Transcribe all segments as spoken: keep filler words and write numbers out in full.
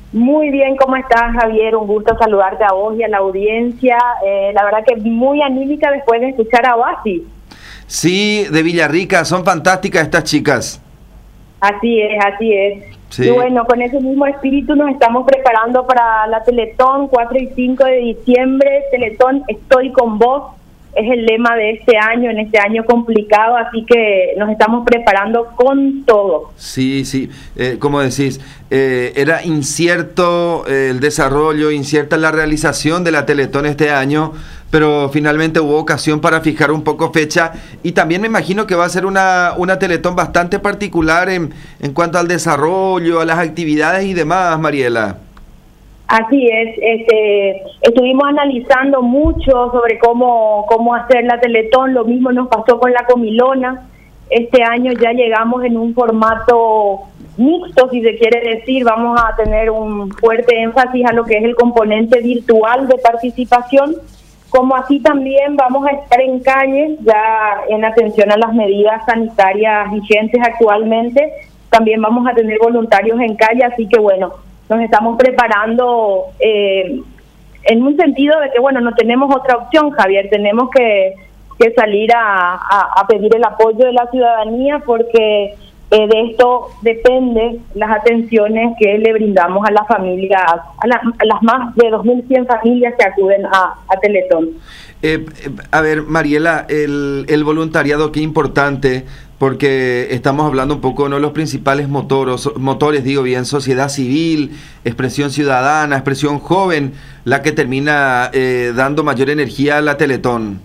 Muy bien, ¿cómo estás, Javier? Un gusto saludarte a vos y a la audiencia. Eh, la verdad que muy anímica después de escuchar a Oasis. Sí, de Villarrica, son fantásticas estas chicas. Así es, así es. Sí. Y bueno, con ese mismo espíritu nos estamos preparando para la Teletón cuatro y cinco de diciembre. Teletón Estoy con Vos es el lema de este año, en este año complicado, así que nos estamos preparando con todo. Sí, sí, eh, como decís, eh, era incierto eh, el desarrollo, incierta la realización de la Teletón este año, pero finalmente hubo ocasión para fijar un poco fecha, y también me imagino que va a ser una, una Teletón bastante particular en, en cuanto al desarrollo, a las actividades y demás, Mariela. Así es, este, estuvimos analizando mucho sobre cómo, cómo hacer la Teletón, lo mismo nos pasó con la Comilona. Este año ya llegamos en un formato mixto, si se quiere decir, vamos a tener un fuerte énfasis a lo que es el componente virtual de participación, como así también vamos a estar en calle, ya en atención a las medidas sanitarias vigentes actualmente, también vamos a tener voluntarios en calle, así que bueno, nos estamos preparando eh, en un sentido de que, bueno, no tenemos otra opción, Javier, tenemos que, que salir a, a, a pedir el apoyo de la ciudadanía porque eh, de esto depende las atenciones que le brindamos a las familias, a, la, a las más de dos mil cien familias que acuden a, a Teletón. Eh, a ver, Mariela, el, el voluntariado, qué importante, porque estamos hablando un poco de uno de los principales motoros, motores, digo bien, sociedad civil, expresión ciudadana, expresión joven, la que termina eh, dando mayor energía a la Teletón.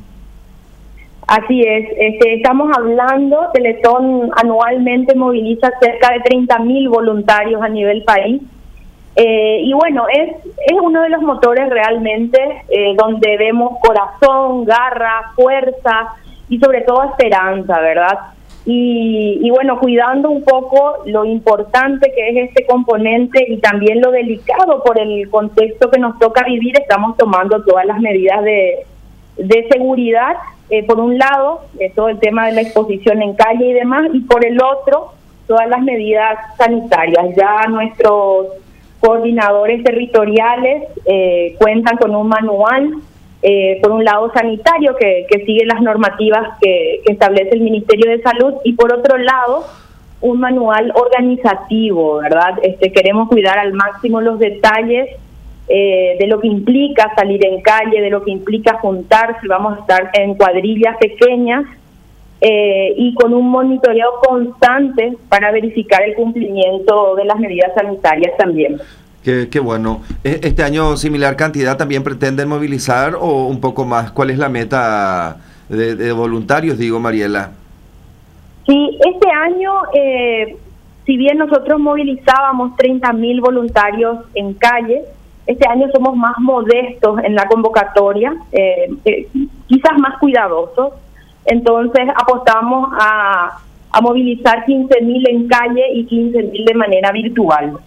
Así es, este, estamos hablando, Teletón anualmente moviliza cerca de treinta mil voluntarios a nivel país. Eh, y bueno, es, es uno de los motores realmente eh, donde vemos corazón, garra, fuerza y sobre todo esperanza, ¿verdad? Y, y bueno, cuidando un poco lo importante que es este componente y también lo delicado por el contexto que nos toca vivir, estamos tomando todas las medidas de, de seguridad, eh, por un lado, eh, todo el tema de la exposición en calle y demás, y por el otro, todas las medidas sanitarias. Ya nuestros coordinadores territoriales eh, cuentan con un manual, eh, por un lado sanitario, que, que sigue las normativas que, que establece el Ministerio de Salud, y por otro lado, un manual organizativo, ¿verdad? Este, queremos cuidar al máximo los detalles eh, de lo que implica salir en calle, de lo que implica juntarse, vamos a estar en cuadrillas pequeñas, Eh, y con un monitoreo constante para verificar el cumplimiento de las medidas sanitarias también. Qué, qué bueno. ¿Este año similar cantidad también pretenden movilizar o un poco más? ¿Cuál es la meta de, de voluntarios, digo, Mariela? Sí, este año, eh, si bien nosotros movilizábamos treinta mil voluntarios en calle, este año somos más modestos en la convocatoria, eh, eh, quizás más cuidadosos. Entonces apostamos a, a movilizar quince mil en calle y quince mil de manera virtual.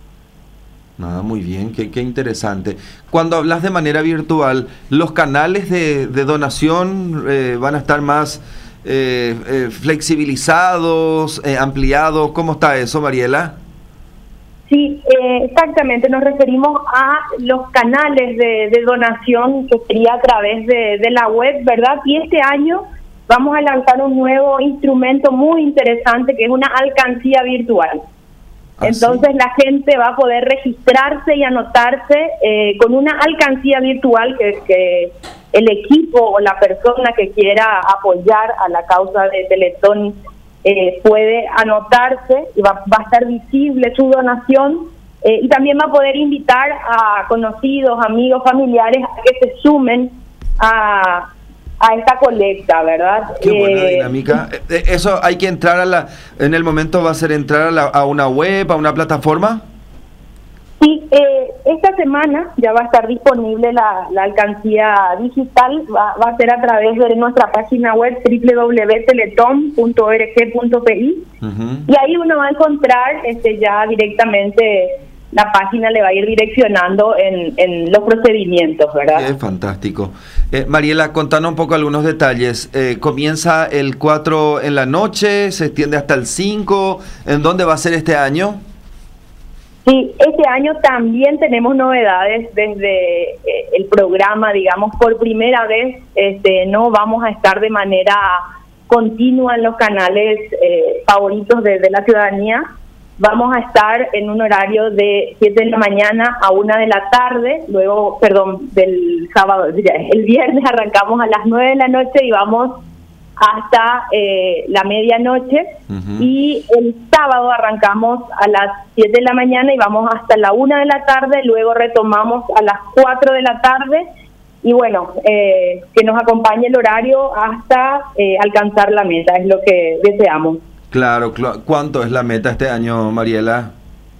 Ah, muy bien, qué, qué interesante. Cuando hablas de manera virtual, ¿los canales de, de donación eh, van a estar más eh, eh, flexibilizados, eh, ampliados? ¿Cómo está eso, Mariela? Sí, eh, exactamente, nos referimos a los canales de, de donación que sería a través de, de la web, ¿verdad? Y este año vamos a lanzar un nuevo instrumento muy interesante que es una alcancía virtual. ¿Ah, Entonces sí? La gente va a poder registrarse y anotarse eh, con una alcancía virtual que, que el equipo o la persona que quiera apoyar a la causa de Teletón eh, puede anotarse y va, va a estar visible su donación eh, y también va a poder invitar a conocidos, amigos, familiares a que se sumen a a esta colecta, ¿verdad? Qué buena eh, dinámica. Eso hay que entrar a la, en el momento va a ser entrar a, la, a una web, a una plataforma. Sí, eh, esta semana ya va a estar disponible la, la alcancía digital, va, va a ser a través de nuestra página web doble u doble u doble u punto teletón punto org punto p i uh-huh. Y ahí uno va a encontrar este ya directamente la página le va a ir direccionando en, en los procedimientos, ¿verdad? Es fantástico. Eh, Mariela, contanos un poco algunos detalles. Eh, ¿Comienza el cuatro en la noche? ¿Se extiende hasta el cinco? ¿En dónde va a ser este año? Sí, este año también tenemos novedades desde eh, el programa, digamos, por primera vez este, no vamos a estar de manera continua en los canales eh, favoritos de, de la ciudadanía. Vamos a estar en un horario de siete de la mañana a una de la tarde, luego, perdón, del sábado, el viernes arrancamos a las nueve de la noche y vamos hasta eh, la medianoche, uh-huh. Y el sábado arrancamos a las siete de la mañana y vamos hasta la una de la tarde, luego retomamos a las cuatro de la tarde y bueno, eh, que nos acompañe el horario hasta eh, alcanzar la meta, es lo que deseamos. Claro, cl- ¿cuánto es la meta este año, Mariela?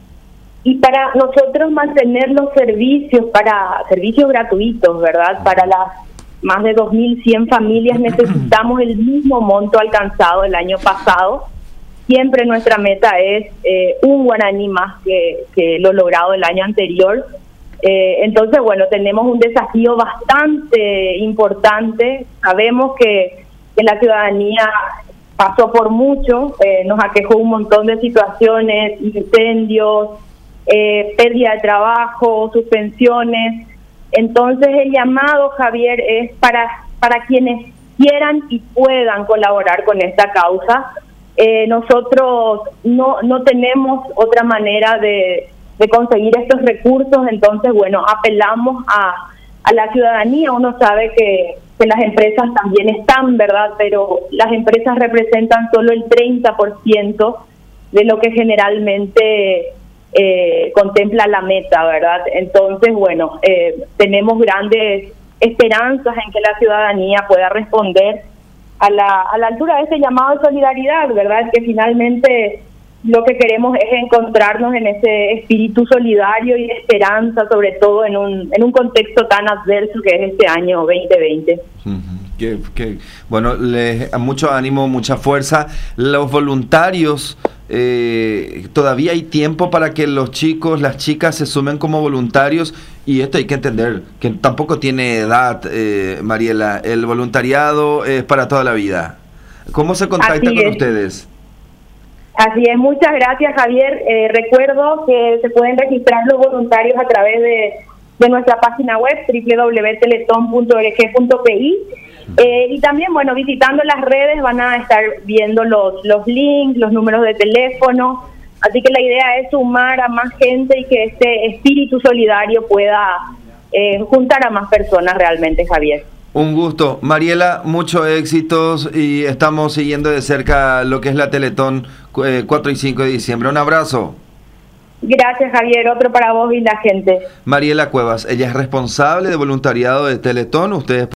Y para nosotros mantener los servicios, para servicios gratuitos, ¿verdad? Para las más de dos mil cien familias necesitamos el mismo monto alcanzado el año pasado. Siempre nuestra meta es eh, un guaraní más que, que lo logrado el año anterior. Eh, entonces, bueno, tenemos un desafío bastante importante. Sabemos que, que la ciudadanía pasó por mucho, eh, nos aquejó un montón de situaciones, incendios, eh, pérdida de trabajo, suspensiones. Entonces el llamado, Javier, es para para quienes quieran y puedan colaborar con esta causa. Eh, nosotros no no tenemos otra manera de, de conseguir estos recursos, entonces, bueno, apelamos a, a la ciudadanía. Uno sabe que, que las empresas también están, ¿verdad? Pero las empresas representan solo el treinta por ciento de lo que generalmente Eh, contempla la meta, ¿verdad? Entonces, bueno, eh, tenemos grandes esperanzas en que la ciudadanía pueda responder a la, a la altura de ese llamado de solidaridad, ¿verdad? Que finalmente lo que queremos es encontrarnos en ese espíritu solidario y de esperanza, sobre todo en un, en un contexto tan adverso que es este año veinte veinte. Uh-huh. Que, que, bueno, les, mucho ánimo, mucha fuerza. Los voluntarios, eh, todavía hay tiempo para que los chicos, las chicas se sumen como voluntarios, y esto hay que entender, que tampoco tiene edad, eh, Mariela. El voluntariado es para toda la vida. ¿Cómo se contacta con ustedes? Así es, muchas gracias, Javier. Eh, recuerdo que se pueden registrar los voluntarios a través de, de nuestra página web doble u doble u doble u punto teletón punto org punto p i. Eh, y también, bueno, visitando las redes van a estar viendo los, los links, los números de teléfono. Así que la idea es sumar a más gente y que este espíritu solidario pueda eh, juntar a más personas realmente, Javier. Un gusto. Mariela, muchos éxitos y estamos siguiendo de cerca lo que es la Teletón eh, cuatro y cinco de diciembre. Un abrazo. Gracias, Javier. Otro para vos y la gente. Mariela Cuevas, ella es responsable de voluntariado de Teletón. Ustedes